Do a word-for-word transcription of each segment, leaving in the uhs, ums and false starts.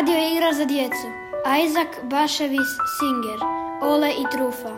Radio igra za djecu. Isaac Bashevis Singer. Ole i Trufa.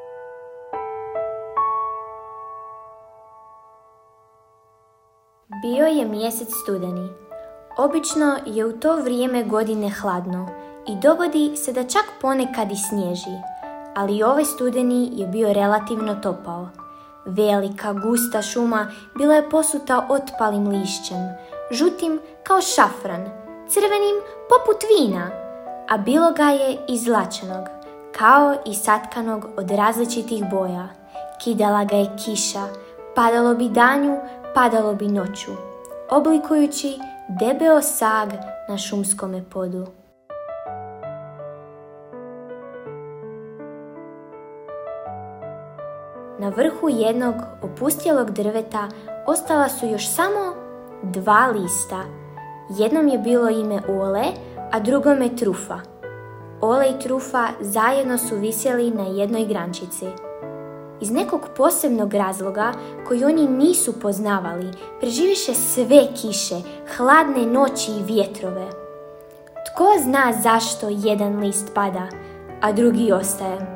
Bio je mjesec studeni. Obično je u to vrijeme godine hladno i dogodi se da čak ponekad i snježi, ali ovaj studeni je bio relativno topao. Velika, gusta šuma bila je posuta otpalim lišćem, žutim kao šafran, crvenim poput vina, a bilo ga je izlačenog, kao i satkanog od različitih boja. Kidala ga je kiša, padalo bi danju, padalo bi noću, oblikujući debeo sag na šumskome podu. Na vrhu jednog opustjelog drveta ostala su još samo dva lista. Jednom je bilo ime Ole, a drugome Trufa. Ole i Trufa zajedno su visjeli na jednoj grančici. Iz nekog posebnog razloga koji oni nisu poznavali, preživiše sve kiše, hladne noći i vjetrove. Tko zna zašto jedan list pada, a drugi ostaje?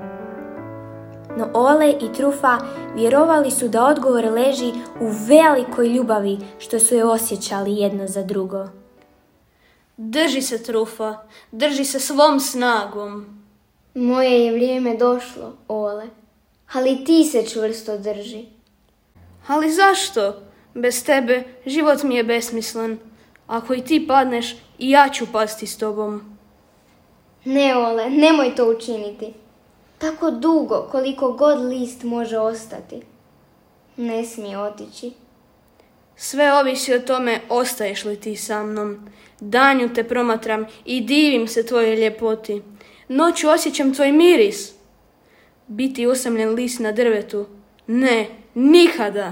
No Ole i Trufa vjerovali su da odgovor leži u velikoj ljubavi što su je osjećali jedno za drugo. Drži se, Trufa, drži se svom snagom. Moje je vrijeme došlo, Ole, ali ti se čvrsto drži. Ali zašto? Bez tebe život mi je besmislen. Ako i ti padneš, i ja ću pasti s tobom. Ne, Ole, nemoj to učiniti. Tako dugo koliko god list može ostati. Ne smije otići. Sve ovisi o tome ostaješ li ti sa mnom. Danju te promatram i divim se tvojoj ljepoti. Noću osjećam tvoj miris. Biti usamljen list na drvetu? Ne, nikada.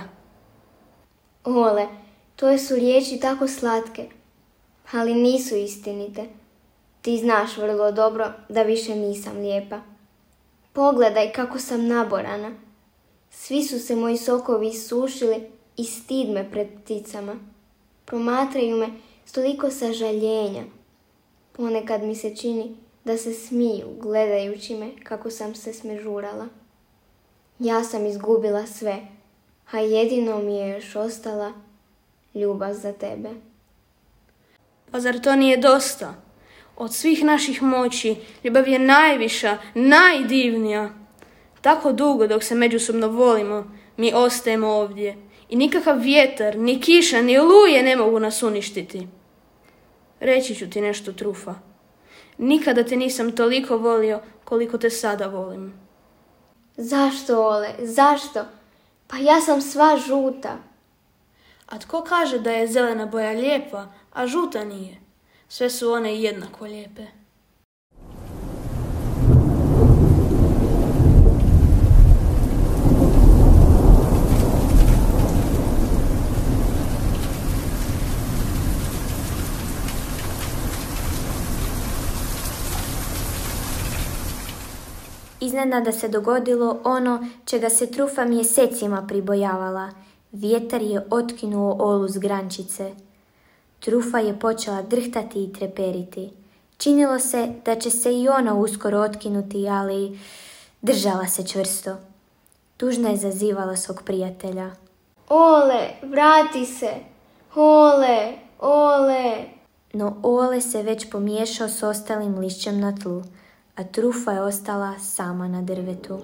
Ole, to su riječi tako slatke, ali nisu istinite. Ti znaš vrlo dobro da više nisam lijepa. Pogledaj kako sam naborana. Svi su se moji sokovi isušili i stid me pred pticama. Promatraju me s toliko sažaljenja. Ponekad mi se čini da se smiju gledajući me kako sam se smežurala. Ja sam izgubila sve, a jedino mi je još ostala ljubav za tebe. Pa zar to nije dosta? Od svih naših moći ljubav je najviša, najdivnija. Tako dugo dok se međusobno volimo, mi ostajemo ovdje. I nikakav vjetar, ni kiša, ni oluje ne mogu nas uništiti. Reći ću ti nešto, Trufa. Nikada te nisam toliko volio koliko te sada volim. Zašto, Ole? Zašto? Pa ja sam sva žuta. A tko kaže da je zelena boja lijepa, a žuta nije? Sve su one jednako lijepe. Iznenada se dogodilo ono čega se Trufa mjesecima pribojavala. Vjetar je otkinuo Olu s grančice. Trufa je počela drhtati i treperiti. Činilo se da će se i ona uskoro otkinuti, ali držala se čvrsto. Tužno je zazivala svog prijatelja. Ole, vrati se! Ole, Ole! No Ole se već pomiješao s ostalim lišćem na tlu, a Trufa je ostala sama na drvetu.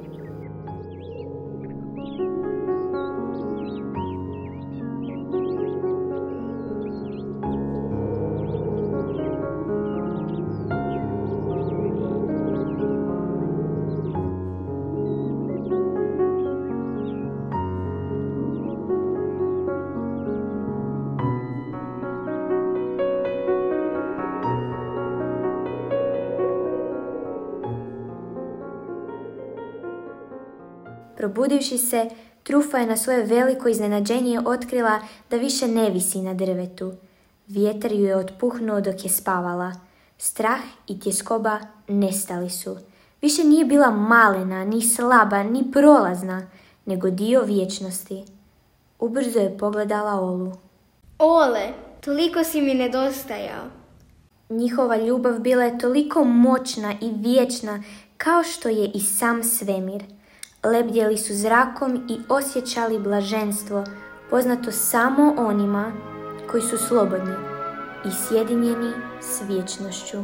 Probudivši se, Trufa je na svoje veliko iznenađenje otkrila da više ne visi na drvetu. Vjetar ju je otpuhnuo dok je spavala. Strah i tjeskoba nestali su. Više nije bila malena, ni slaba, ni prolazna, nego dio vječnosti. Ubrzo je pogledala Olu. Ole, toliko si mi nedostajao. Njihova ljubav bila je toliko moćna i vječna kao što je i sam svemir. Lebdjeli su zrakom i osjećali blaženstvo, poznato samo onima koji su slobodni i sjedinjeni s vječnošću.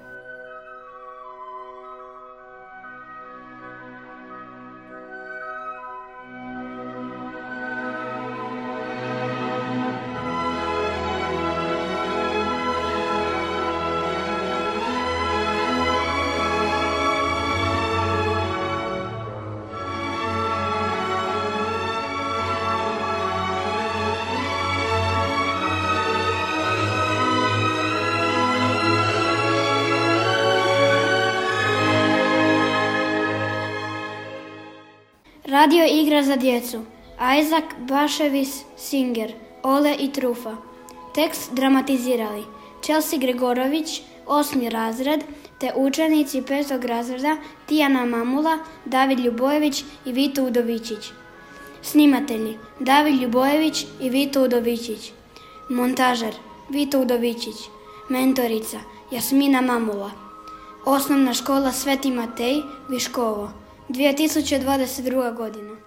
Radio igra za djecu. Isaac Bashevis Singer, Ole i Trufa. Tekst dramatizirali Chelsea Gregorović, osmi razred, te učenici petog razreda Tijana Mamula, David Ljubojević i Vito Udovičić. Snimatelji David Ljubojević i Vito Udovičić. Montažer Vito Udovičić. Mentorica Jasmina Mamula. Osnovna škola Sveti Matej, Viškovo. dvije tisuće dvadeset druga godina.